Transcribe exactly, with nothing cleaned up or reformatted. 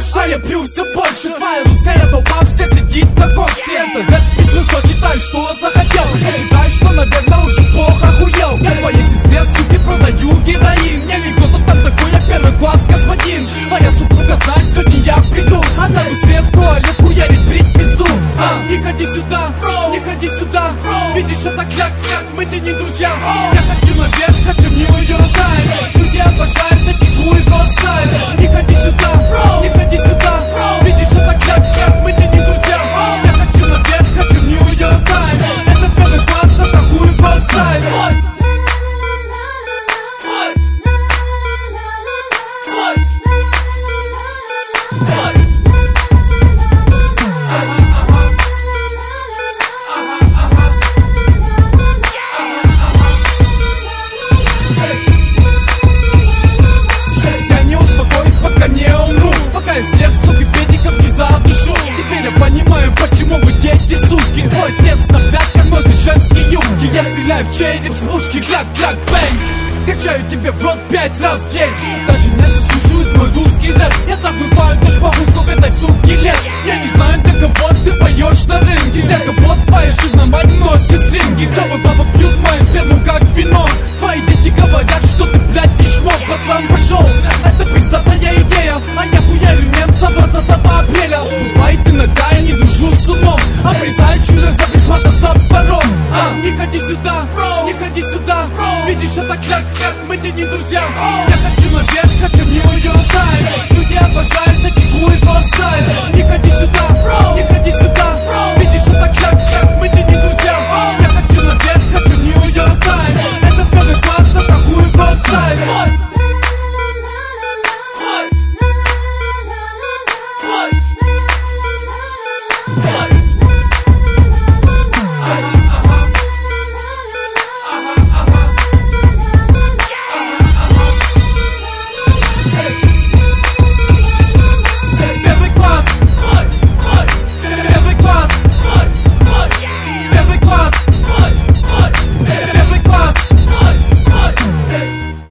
больше, а я пью все больше. Твоя русская толпа вся сидит на коксе. Это рэп письмецо, читай, что захотел. Я считаю, что, наверное, уже плохо охуел. Я твоей сестре, суки, продаю героин. Мне не кто-то там такой, я первый класс господин. Твоя супруга знает, сегодня я приду. Она в свет в туалет хуярит, брить пизду. А, не ходи сюда, не ходи сюда. Видишь, это кляк-кляк, мы ты не друзья. Я хочу наверх, хочу в Нью-Йорк Таймс. Люди обожают эти хуй в не ходи сюда, не ходи сюда. Видишь, это кляк-кляк, мы ты не друзья. Я хочу наверх, хочу в Нью-Йорк Таймс. Это первый класс, это хуй в всех, суки, бедников не задушу. Теперь я понимаю, почему вы дети, суки. Твой отец на пятках носит женские юбки. Я стреляю в череп с пушки, кляк-кляк, бэнг. Качаю тебе в рот пять раз в день. Даже не слушают мой русский рэп. Я так бываю